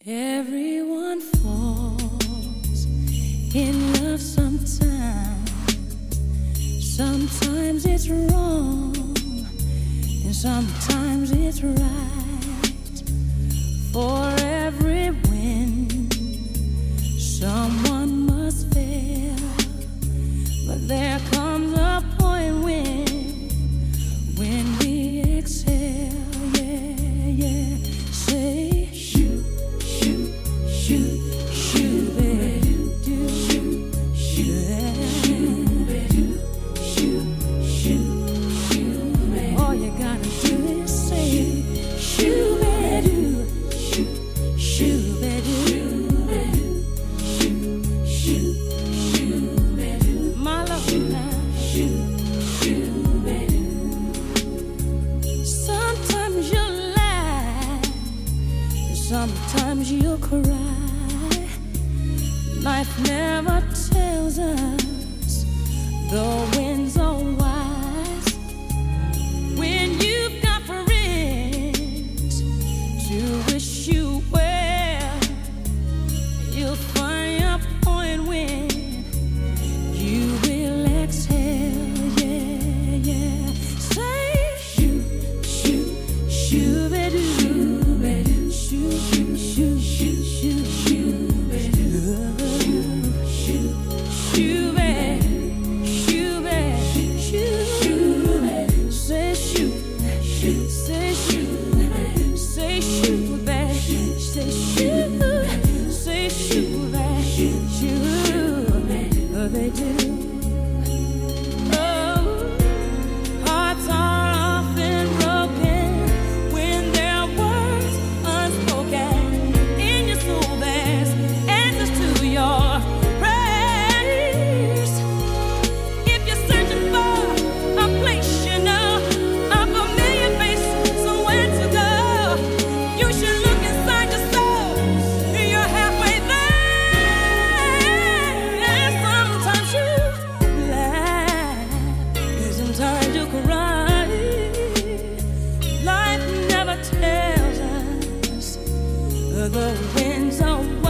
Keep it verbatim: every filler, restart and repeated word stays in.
Everyone falls in love sometimes. Sometimes it's wrong, and sometimes it's right. For every win, someone must fail. But there comes a point when, when we exhale, yeah, yeah. Say, shoot, shoot, shoot, shoot, baby, do, shoot, shoot, baby, shoot, shoot, shoot, baby. All you gotta do is say, shoot, baby, shoot, shoot, baby, shoot, shoot, shoot, baby. My love now, shoot, shoot, baby. Sometimes you lie, sometimes you cry. Life never tells us the winds are wise. When you've got friends to wish you well, you'll find a point when you will exhale, yeah, yeah. Say, shoot, shoot, shoot, baby, shoot, baby, shoot, shoot, shoot, shoot, shoot, shoot, baby, shoot, shoot, baby, shoot, baby, shoot, shoot, baby. Say shoot, shoot, say shoot, say shoot, baby, say shoot, say shoot, baby, shoot, oh, they do. Oh, hearts are often broken when there are words unspoken. In your soul there's answers to your prayers. If you're searching for a place you know, a familiar face, somewhere to go, you should look inside your soul. You're halfway there. Sometimes you laugh, sometimes you cry. Life never tells us the winds are